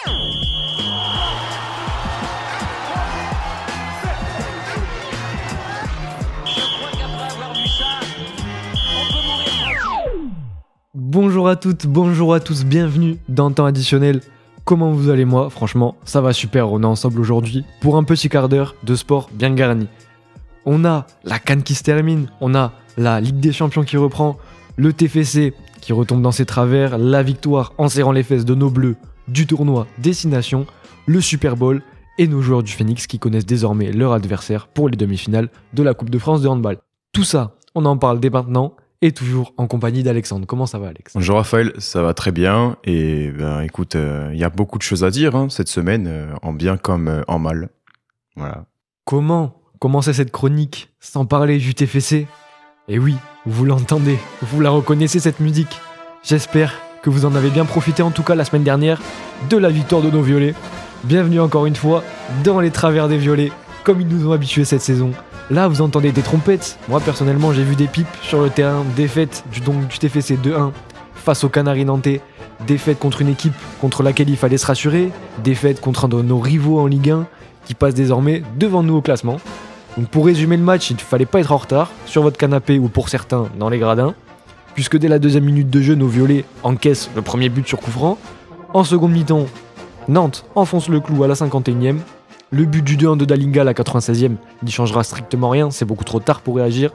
Bonjour à toutes, bonjour à tous, bienvenue dans Temps Additionnel. Comment vous allez moi? Franchement, ça va super, on est ensemble aujourd'hui pour un petit quart d'heure de sport bien garni. On a la CAN qui se termine, on a la Ligue des Champions qui reprend, le TFC qui retombe dans ses travers, la victoire en serrant les fesses de nos bleus du tournoi Destination, le Super Bowl et nos joueurs du Phoenix qui connaissent désormais leur adversaire pour les demi-finales de la Coupe de France de handball. Tout ça, on en parle dès maintenant. Et toujours en compagnie d'Alexandre. Comment ça va, Alex? Bonjour Raphaël, ça va très bien. Et écoute, il y a beaucoup de choses à dire cette semaine, en bien comme en mal. Voilà. Comment commencer cette chronique sans parler du TFC? Et oui, vous l'entendez, vous la reconnaissez cette musique. J'espère que vous en avez bien profité en tout cas la semaine dernière de la victoire de nos violets. Bienvenue encore une fois dans les travers des violets, comme ils nous ont habitués cette saison. Là, vous entendez des trompettes. Moi, personnellement, j'ai vu des pipes sur le terrain. Défaite du TFC 2-1 face aux Canaries nantais. Défaite contre une équipe contre laquelle il fallait se rassurer. Défaite contre un de nos rivaux en Ligue 1 qui passe désormais devant nous au classement. Donc, pour résumer le match, il ne fallait pas être en retard sur votre canapé ou pour certains dans les gradins. Puisque dès la deuxième minute de jeu, nos violets encaissent le premier but sur coup franc. En seconde mi-temps, Nantes enfonce le clou à la 51e. Le but du 2-1 de Dalinga à la 96e n'y changera strictement rien, c'est beaucoup trop tard pour réagir.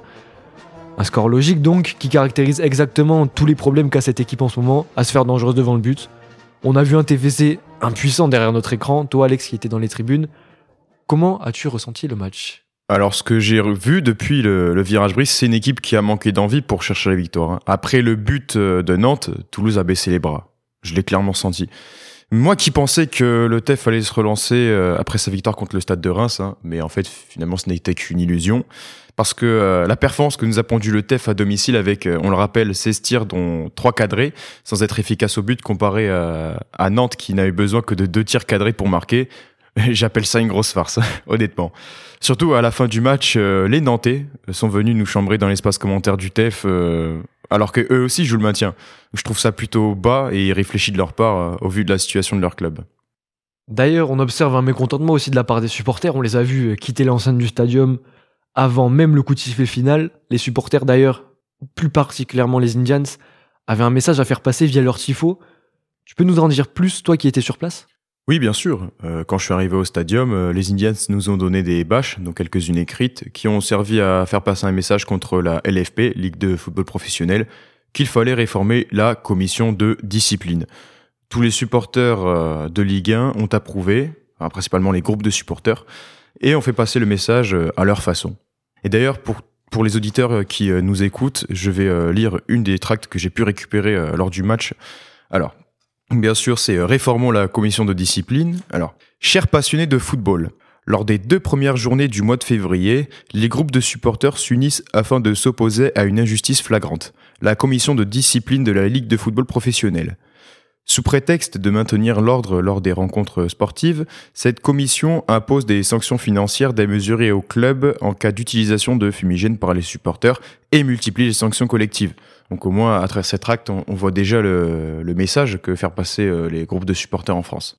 Un score logique donc, qui caractérise exactement tous les problèmes qu'a cette équipe en ce moment, à se faire dangereuse devant le but. On a vu un TFC impuissant derrière notre écran, toi Alex qui était dans les tribunes. Comment as-tu ressenti le match ? Alors ce que j'ai vu depuis le virage brise, c'est une équipe qui a manqué d'envie pour chercher la victoire. Après le but de Nantes, Toulouse a baissé les bras. Je l'ai clairement senti. Moi qui pensais que le TEF allait se relancer après sa victoire contre le Stade de Reims, mais en fait finalement ce n'était qu'une illusion, parce que la performance que nous a pondu le TEF à domicile avec, on le rappelle, 16 tirs dont 3 cadrés, sans être efficace au but comparé à Nantes qui n'a eu besoin que de 2 tirs cadrés pour marquer, j'appelle ça une grosse farce, honnêtement. Surtout à la fin du match, les Nantais sont venus nous chambrer dans l'espace commentaire du TEF, alors que eux aussi jouent le maintien. Je trouve ça plutôt bas et irréfléchi de leur part au vu de la situation de leur club. D'ailleurs, on observe un mécontentement aussi de la part des supporters. On les a vus quitter l'enceinte du stadium avant même le coup de sifflet final. Les supporters d'ailleurs, plus particulièrement les Indians, avaient un message à faire passer via leur tifo. Tu peux nous en dire plus, toi qui étais sur place ? Oui, bien sûr. Quand je suis arrivé au stadium, les Indians nous ont donné des bâches, dont quelques-unes écrites, qui ont servi à faire passer un message contre la LFP, Ligue de football professionnel, qu'il fallait réformer la commission de discipline. Tous les supporters de Ligue 1 ont approuvé, principalement les groupes de supporters, et ont fait passer le message à leur façon. Et d'ailleurs, pour les auditeurs qui nous écoutent, je vais lire une des tracts que j'ai pu récupérer lors du match. Alors, bien sûr, c'est réformons la commission de discipline. Alors, chers passionnés de football, lors des 2 premières journées du mois de février, les groupes de supporters s'unissent afin de s'opposer à une injustice flagrante, la commission de discipline de la Ligue de football professionnel. Sous prétexte de maintenir l'ordre lors des rencontres sportives, cette commission impose des sanctions financières démesurées aux clubs en cas d'utilisation de fumigènes par les supporters et multiplie les sanctions collectives. Donc au moins, à travers cet acte, on voit déjà le message que faire passer les groupes de supporters en France.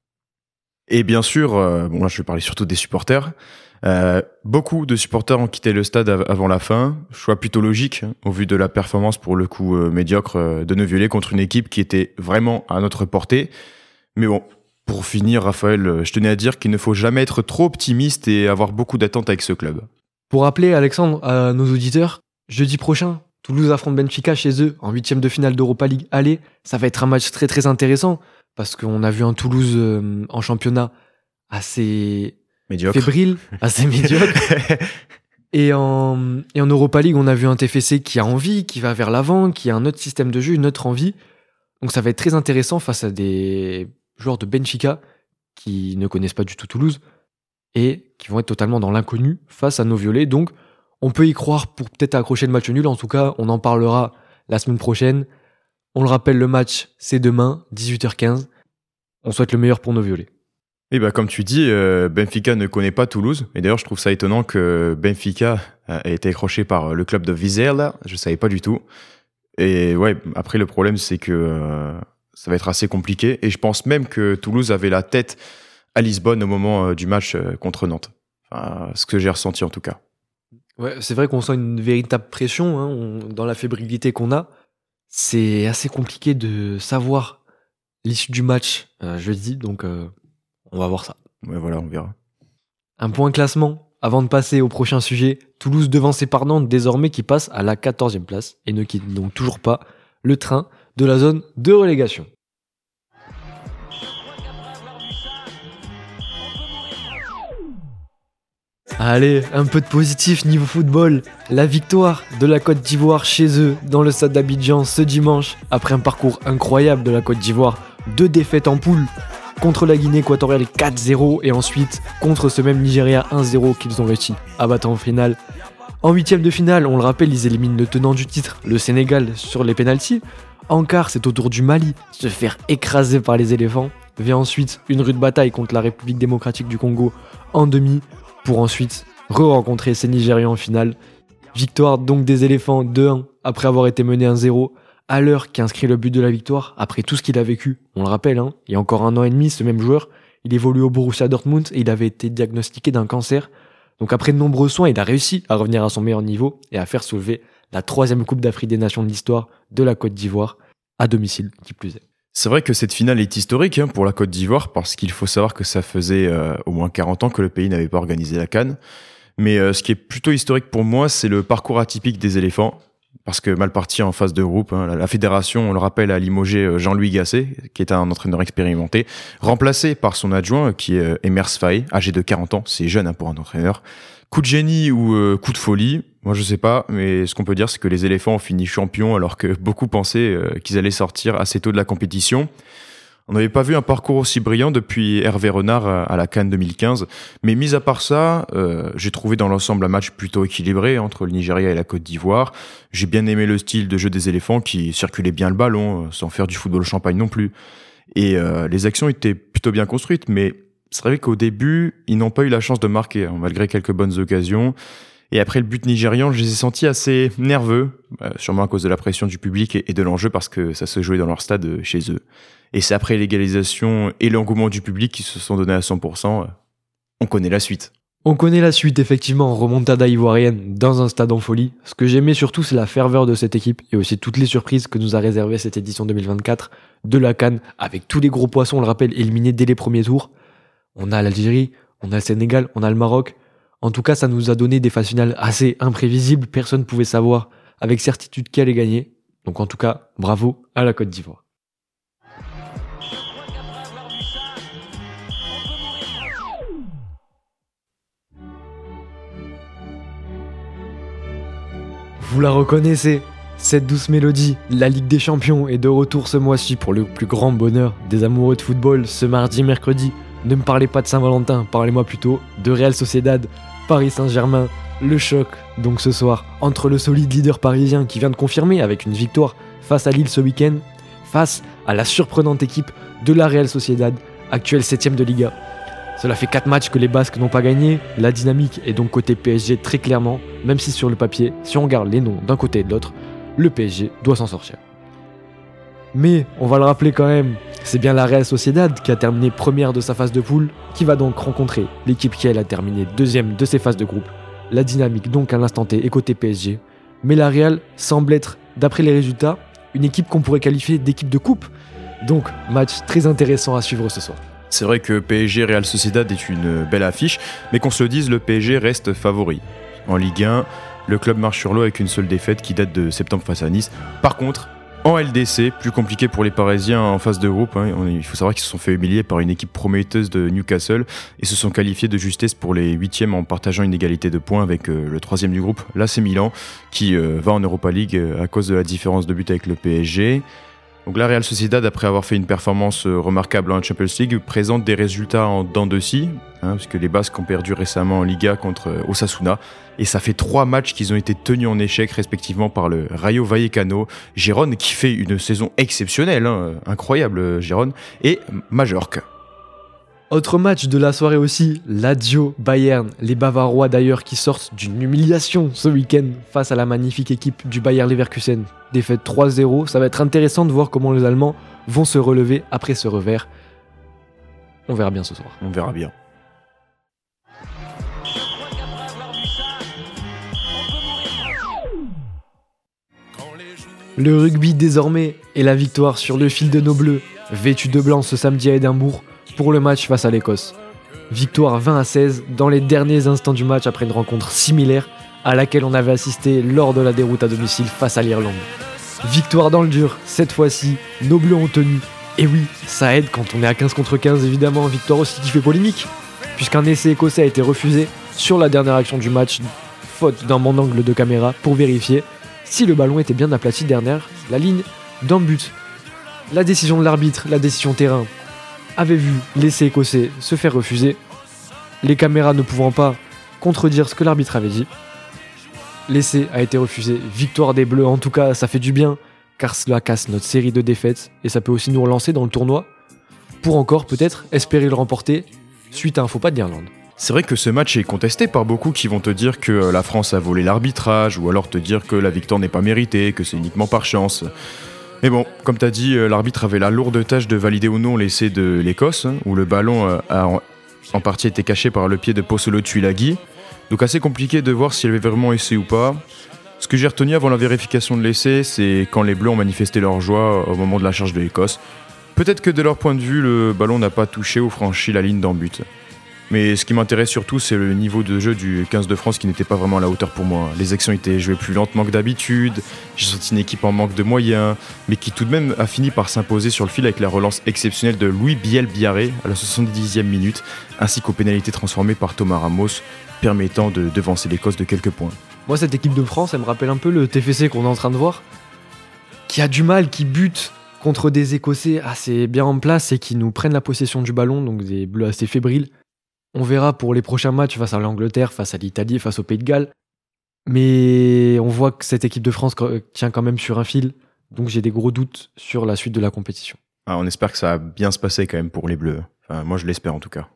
Et bien sûr, là je vais parler surtout des supporters, beaucoup de supporters ont quitté le stade avant la fin, choix plutôt logique au vu de la performance pour le coup médiocre de nos violets contre une équipe qui était vraiment à notre portée. Mais bon, pour finir, Raphaël, je tenais à dire qu'il ne faut jamais être trop optimiste et avoir beaucoup d'attentes avec ce club. Pour rappeler, Alexandre, à nos auditeurs, jeudi prochain, Toulouse affronte Benfica chez eux en 8e de finale d'Europa League. Allez, ça va être un match très très intéressant parce qu'on a vu un Toulouse en championnat assez médiocre, fébrile, assez médiocre. Et en Europa League, on a vu un TFC qui a envie, qui va vers l'avant, qui a un autre système de jeu, une autre envie. Donc ça va être très intéressant face à des joueurs de Benfica qui ne connaissent pas du tout Toulouse et qui vont être totalement dans l'inconnu face à nos violets. Donc on peut y croire pour peut-être accrocher le match nul. En tout cas, on en parlera la semaine prochaine. On le rappelle, le match, c'est demain, 18h15. On souhaite le meilleur pour nos violets. Et comme tu dis, Benfica ne connaît pas Toulouse. Et d'ailleurs, je trouve ça étonnant que Benfica a été accroché par le club de Vizela. Je savais pas du tout. Et ouais, après le problème, c'est que ça va être assez compliqué. Et je pense même que Toulouse avait la tête à Lisbonne au moment du match contre Nantes. Enfin, ce que j'ai ressenti en tout cas. Ouais, c'est vrai qu'on sent une véritable pression dans la fébrilité qu'on a. C'est assez compliqué de savoir l'issue du match jeudi, donc on va voir ça. Ouais, voilà, on verra. Un point classement, avant de passer au prochain sujet. Toulouse devancé par Nantes désormais qui passe à la 14e place et ne quitte donc toujours pas le train de la zone de relégation. Allez, un peu de positif niveau football. La victoire de la Côte d'Ivoire chez eux dans le stade d'Abidjan ce dimanche après un parcours incroyable de la Côte d'Ivoire. 2 défaites en poule contre la Guinée équatoriale 4-0 et ensuite contre ce même Nigeria 1-0 qu'ils ont réussi à battre en finale. En 8e de finale, on le rappelle, ils éliminent le tenant du titre, le Sénégal, sur les pénaltys. En quart, c'est au tour du Mali, se faire écraser par les éléphants. Vient ensuite une rude bataille contre la République démocratique du Congo en demi, pour ensuite re-rencontrer ces Nigérians en finale. Victoire donc des éléphants 2-1 après avoir été mené 1-0. À l'heure qui inscrit le but de la victoire, après tout ce qu'il a vécu, on le rappelle, il y a encore 1 an et demi, ce même joueur, il évolue au Borussia Dortmund et il avait été diagnostiqué d'un cancer. Donc après de nombreux soins, il a réussi à revenir à son meilleur niveau et à faire soulever la 3e Coupe d'Afrique des Nations de l'histoire de la Côte d'Ivoire, à domicile qui plus est. C'est vrai que cette finale est historique pour la Côte d'Ivoire parce qu'il faut savoir que ça faisait au moins 40 ans que le pays n'avait pas organisé la CAN. Mais ce qui est plutôt historique pour moi, c'est le parcours atypique des éléphants. Parce que mal parti en phase de groupe, la fédération, on le rappelle, a limogé Jean-Louis Gasset, qui est un entraîneur expérimenté, remplacé par son adjoint, qui est Emers Faé, âgé de 40 ans, c'est jeune pour un entraîneur. Coup de génie ou coup de folie, moi je sais pas, mais ce qu'on peut dire, c'est que les éléphants ont fini champions alors que beaucoup pensaient qu'ils allaient sortir assez tôt de la compétition. On n'avait pas vu un parcours aussi brillant depuis Hervé Renard à la CAN 2015. Mais mis à part ça, j'ai trouvé dans l'ensemble un match plutôt équilibré entre le Nigeria et la Côte d'Ivoire. J'ai bien aimé le style de jeu des éléphants qui circulaient bien le ballon, sans faire du football champagne non plus. Et les actions étaient plutôt bien construites, mais c'est vrai qu'au début, ils n'ont pas eu la chance de marquer, malgré quelques bonnes occasions. Et après le but nigérian, je les ai sentis assez nerveux, sûrement à cause de la pression du public et de l'enjeu parce que ça se jouait dans leur stade chez eux. Et c'est après l'égalisation et l'engouement du public qui se sont donnés à 100%. On connaît la suite. On connaît la suite, effectivement, remontada ivoirienne dans un stade en folie. Ce que j'aimais surtout, c'est la ferveur de cette équipe et aussi toutes les surprises que nous a réservé cette édition 2024 de la CAN, avec tous les gros poissons, on le rappelle, éliminés dès les premiers tours. On a l'Algérie, on a le Sénégal, on a le Maroc. En tout cas, ça nous a donné des phases finales assez imprévisibles. Personne ne pouvait savoir avec certitude qui allait gagner. Donc en tout cas, bravo à la Côte d'Ivoire. Vous la reconnaissez, cette douce mélodie, la Ligue des Champions est de retour ce mois-ci pour le plus grand bonheur des amoureux de football ce mardi, mercredi. Ne me parlez pas de Saint-Valentin, parlez-moi plutôt de Real Sociedad, Paris Saint-Germain, le choc donc ce soir entre le solide leader parisien qui vient de confirmer avec une victoire face à Lille ce week-end, face à la surprenante équipe de la Real Sociedad, actuelle 7ème de Liga. Cela fait 4 matchs que les Basques n'ont pas gagné, la dynamique est donc côté PSG très clairement, même si sur le papier, si on regarde les noms d'un côté et de l'autre, le PSG doit s'en sortir. Mais, on va le rappeler quand même, c'est bien la Real Sociedad qui a terminé première de sa phase de poule, qui va donc rencontrer l'équipe qui elle a terminé deuxième de ses phases de groupe. La dynamique donc à l'instant T est côté PSG, mais la Real semble être, d'après les résultats, une équipe qu'on pourrait qualifier d'équipe de coupe. Donc, match très intéressant à suivre ce soir. C'est vrai que PSG Real Sociedad est une belle affiche, mais qu'on se le dise, le PSG reste favori. En Ligue 1, le club marche sur l'eau avec une seule défaite qui date de septembre face à Nice. Par contre, en LDC, plus compliqué pour les Parisiens en phase de groupe. Il faut savoir qu'ils se sont fait humilier par une équipe prometteuse de Newcastle et se sont qualifiés de justesse pour les 8e en partageant une égalité de points avec le 3e du groupe, l'AC Milan, qui va en Europa League à cause de la différence de but avec le PSG. Donc la Real Sociedad, après avoir fait une performance remarquable en Champions League, présente des résultats en dents de scie, puisque les Basques ont perdu récemment en Liga contre Osasuna, et ça fait 3 matchs qu'ils ont été tenus en échec respectivement par le Rayo Vallecano, Gérone qui fait une saison exceptionnelle, incroyable Gérone, et Majorque. Autre match de la soirée aussi, Lazio Bayern, les Bavarois d'ailleurs qui sortent d'une humiliation ce week-end face à la magnifique équipe du Bayer Leverkusen. Défaite 3-0, ça va être intéressant de voir comment les Allemands vont se relever après ce revers. On verra bien ce soir. On verra bien. Le rugby désormais et la victoire sur le fil de nos bleus, vêtus de blanc ce samedi à Édimbourg pour le match face à l'Écosse. Victoire 20-16 dans les derniers instants du match après une rencontre similaire à laquelle on avait assisté lors de la déroute à domicile face à l'Irlande. Victoire dans le dur, cette fois-ci, nos bleus ont tenu. Et oui, ça aide quand on est à 15 contre 15 évidemment, victoire aussi qui fait polémique, puisqu'un essai écossais a été refusé sur la dernière action du match, faute d'un bon angle de caméra pour vérifier si le ballon était bien aplati derrière la ligne d'un but. La décision de l'arbitre, la décision terrain, avait vu l'essai écossais se faire refuser, les caméras ne pouvant pas contredire ce que l'arbitre avait dit. L'essai a été refusé, victoire des Bleus, en tout cas ça fait du bien, car cela casse notre série de défaites et ça peut aussi nous relancer dans le tournoi pour encore peut-être espérer le remporter suite à un faux pas de l'Irlande. C'est vrai que ce match est contesté par beaucoup qui vont te dire que la France a volé l'arbitrage ou alors te dire que la victoire n'est pas méritée, que c'est uniquement par chance. Mais bon, comme t'as dit, l'arbitre avait la lourde tâche de valider ou non l'essai de l'Écosse, où le ballon a en partie été caché par le pied de Posolo Tuilagi. Donc assez compliqué de voir s'il avait vraiment essai ou pas. Ce que j'ai retenu avant la vérification de l'essai, c'est quand les Bleus ont manifesté leur joie au moment de la charge de l'Écosse. Peut-être que de leur point de vue, le ballon n'a pas touché ou franchi la ligne d'en but. Mais ce qui m'intéresse surtout, c'est le niveau de jeu du 15 de France qui n'était pas vraiment à la hauteur pour moi. Les actions étaient jouées plus lentement que d'habitude, j'ai senti une équipe en manque de moyens, mais qui tout de même a fini par s'imposer sur le fil avec la relance exceptionnelle de Louis Biel-Biarré à la 70e minute, ainsi qu'aux pénalités transformées par Thomas Ramos, permettant de devancer l'Écosse de quelques points. Moi, cette équipe de France, elle me rappelle un peu le TFC qu'on est en train de voir, qui a du mal, qui bute contre des Écossais assez bien en place et qui nous prennent la possession du ballon, donc des Bleus assez fébriles. On verra pour les prochains matchs face à l'Angleterre, face à l'Italie, face au Pays de Galles. Mais on voit que cette équipe de France tient quand même sur un fil, donc j'ai des gros doutes sur la suite de la compétition. Ah, on espère que ça va bien se passer quand même pour les Bleus. Enfin, moi je l'espère en tout cas.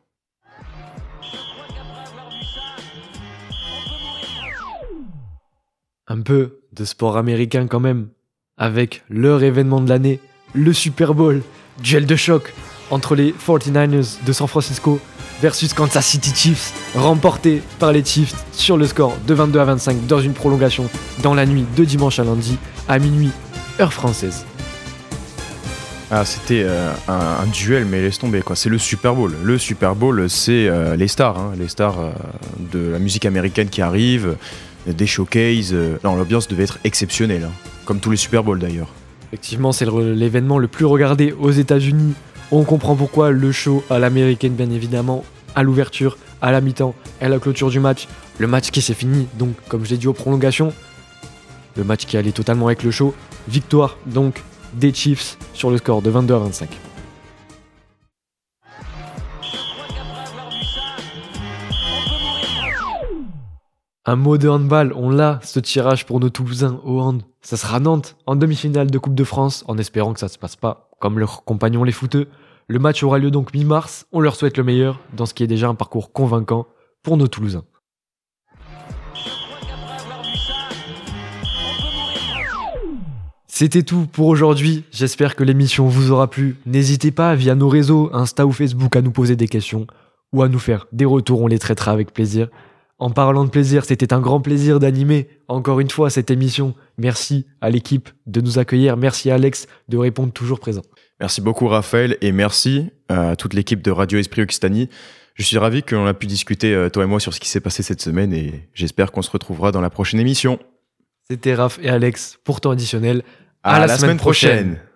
Un peu de sport américain quand même, avec leur événement de l'année, le Super Bowl, duel de choc entre les 49ers de San Francisco versus Kansas City Chiefs, remporté par les Chiefs sur le score de 22-25 dans une prolongation dans la nuit de dimanche à lundi à minuit, heure française. Ah, c'était un duel, mais laisse tomber quoi. C'est le Super Bowl. Le Super Bowl, c'est les stars de la musique américaine qui arrivent, des showcases. Non, l'ambiance devait être exceptionnelle, hein, comme tous les Super Bowls d'ailleurs. Effectivement, c'est l'événement le plus regardé aux États-Unis. On comprend pourquoi le show à l'américaine, bien évidemment, à l'ouverture, à la mi-temps et à la clôture du match. Le match qui s'est fini, donc, comme je l'ai dit, aux prolongations. Le match qui allait totalement avec le show. Victoire, donc, des Chiefs sur le score de 22-25. Un mot de handball, on l'a, ce tirage pour nos Toulousains au hand. Ça sera Nantes en demi-finale de Coupe de France, en espérant que ça se passe pas comme leurs compagnons les footeux. Le match aura lieu donc mi-mars, on leur souhaite le meilleur dans ce qui est déjà un parcours convaincant pour nos Toulousains. C'était tout pour aujourd'hui, j'espère que l'émission vous aura plu. N'hésitez pas via nos réseaux, Insta ou Facebook, à nous poser des questions ou à nous faire des retours, on les traitera avec plaisir. En parlant de plaisir, c'était un grand plaisir d'animer encore une fois cette émission. Merci à l'équipe de nous accueillir, merci à Alex de répondre toujours présent. Merci beaucoup Raphaël et merci à toute l'équipe de Radio Esprit Occitanie. Je suis ravi qu'on a pu discuter toi et moi sur ce qui s'est passé cette semaine et j'espère qu'on se retrouvera dans la prochaine émission. C'était Raph et Alex pour temps additionnel. À la semaine prochaine.